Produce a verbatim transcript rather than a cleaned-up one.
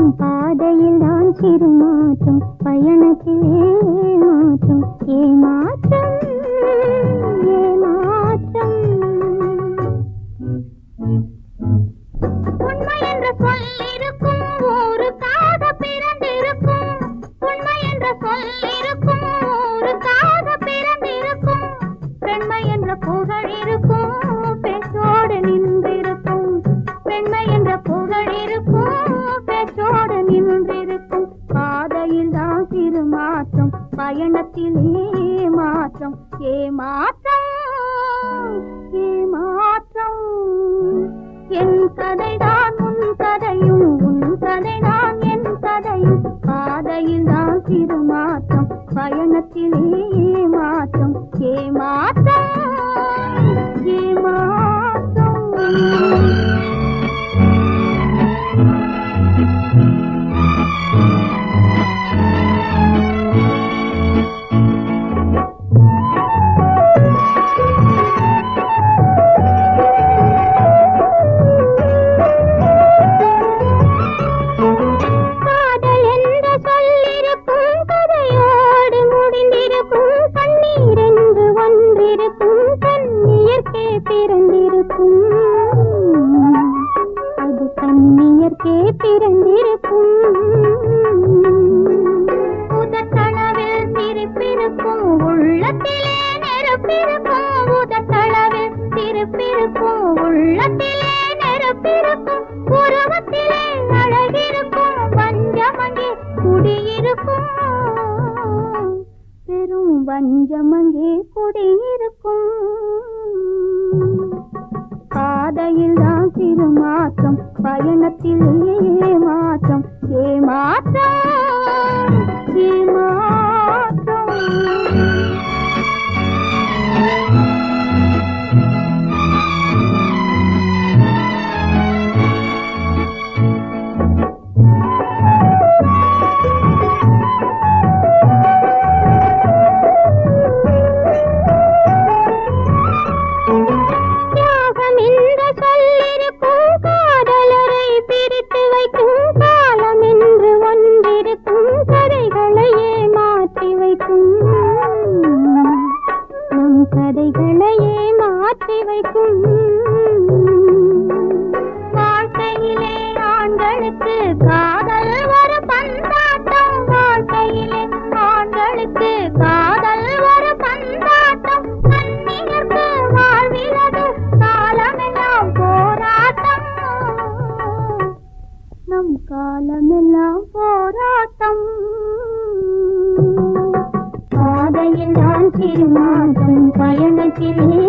பாதையில் தான் சிறு மாற்றம், பயணத்திலே மாற்றம், ஏமாற்றம் ஏமாற்றம். உண்மை என்ற சொல் இருக்கும் ஊருக்காக பிறந்திருக்கும், உண்மை என்ற சொல் இருக்கும் ஊருக்காக பிறந்திருக்கும், பெண்மை என்ற புகழ் இருக்கும் பேச்சோடு நின்றிருக்கும், பெண்மை என்ற புகழ் இருக்கும் பேச்சோடு நின்றிருக்கும். பாதையில் தான் சிறு மாற்றம், பயணத்திலே மாற்றம், ஏமாற்றம் ஏமாற்றம். என் கதைதான் உன் கதையும், உன் கதைதான் என் கதையும். பாதையில் தான் சிறு மாற்றம், பயணத்திலே மாற்றம், ஏமாற்றம் ஏமாற்றம். அது கண்ணியர்க்கே பிறந்திருக்கும், உதட்டளவில் சிரிப்பிருக்கும், உள்ளத்திலே நெருப்பிருக்கும், உதட்டளவில் சிரிப்பிருக்கும், உள்ளத்திலே நெருப்பிருக்கும், உருவத்திலே அழகிருக்கும், வஞ்சமங்கே குடியிருக்கும், பெரும் வஞ்சமங்கே குடியிருக்கும். பாதையில் தான் சிறு மாற்றம், பயணத்திலே மாற்றம், ஏமாற்றம் ஏமாற்றம். கதைகளையே மாற்றி வைக்கும். வாழ்க்கையிலே ஆண்களுக்கு காதல் ஒரு பந்தாட்டம், வாழ்க்கையிலே ஆண்களுக்கு காதல் ஒரு பந்தாட்டம், கண்ணியர்க்கு வாழ்விலது காலமெல்லாம் போராட்டம், நம் காலமெல்லாம் போராட்டம். பாதையில் தான் சிறு மாற்றம், பயணத்திலே